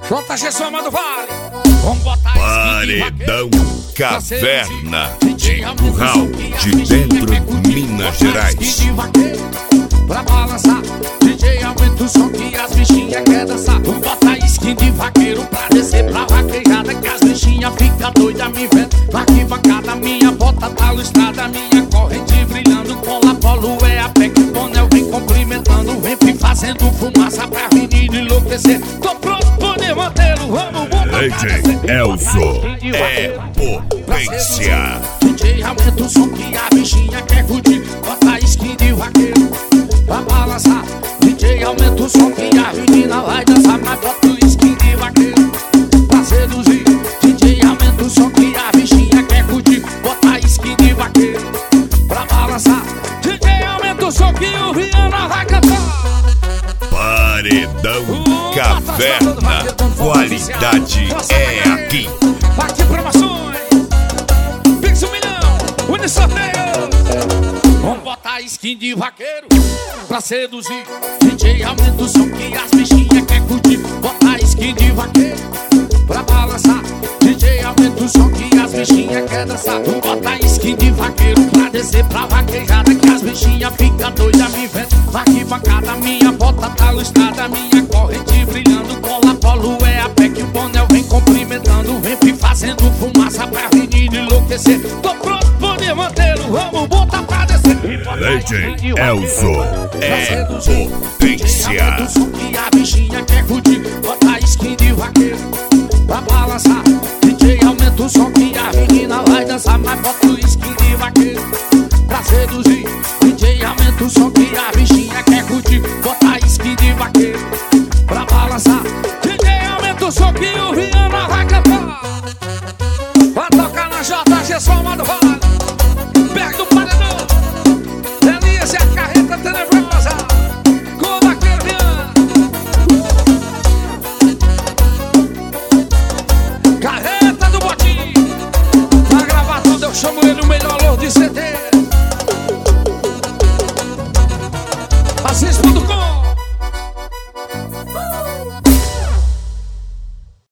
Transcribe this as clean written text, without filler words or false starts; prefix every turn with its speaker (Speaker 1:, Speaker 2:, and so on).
Speaker 1: JG Soma do Vale. Vamos botar
Speaker 2: Paredão Caverna de Curral de Dentro, Minas Gerais.
Speaker 1: Pra balançar, DJ aumenta o som que as bichinhas quer dançar. Vamos botar skin de vaqueiro pra descer pra vaquejada, que as bichinhas ficam doidas me vendo. Na arquibancada minha bota tá lustrada, minha corrente brilhando. Cola polo é a pé que o Bonel vem cumprimentando. Vem fazendo fumaça pra menino enlouquecer. Tô pronto, poder mantê-lo, vamos botar
Speaker 2: DJ Elzo é potência.
Speaker 1: DJ aumenta o som que a bichinha quer curtir. Bota skin de vaqueiro pra balançar. DJ aumenta o som que a menina vai dançar. Mas bota o skin de vaqueiro pra seduzir. DJ aumenta o som que a bichinha quer curtir. Bota skin de vaqueiro pra balançar. DJ aumenta o som que o Viana vai cantar.
Speaker 2: Paredão Caverna, qualidade é aqui.
Speaker 1: Aqui promoções, Pix 1 milhão, Unisorteio. Vamos botar skin de vaqueiro pra seduzir. DJ aumenta o som que as bichinhas quer curtir. Bota skin de vaqueiro pra balançar. DJ aumenta o som que as bichinhas quer dançar. Bota skin de vaqueiro pra descer pra vaquejada, que as bichinhas ficam doidas me vendo. Na arquibancada minha bota tá lustrada, minha corrente brilhando. Cola polo é a pé que o Bonel vem cumprimentando. Vem fazendo fumaça pra menino enlouquecer. Tô pronto, poder mantê-lo, vamos botar pra descer.
Speaker 2: DJ Elzo é potência.
Speaker 1: O som que a bichinha quer curtir. Bota skin de vaqueiro pra balançar. DJ aumenta o som que a menina vai dançar. Mas bota o skin de vaqueiro pra seduzir. DJ aumenta o som que a bichinha quer curtir. Bota skin de vaqueiro pra balançar. DJ aumenta o som que o Viana vai cantar. Vai tocar na JG Soma do Vale.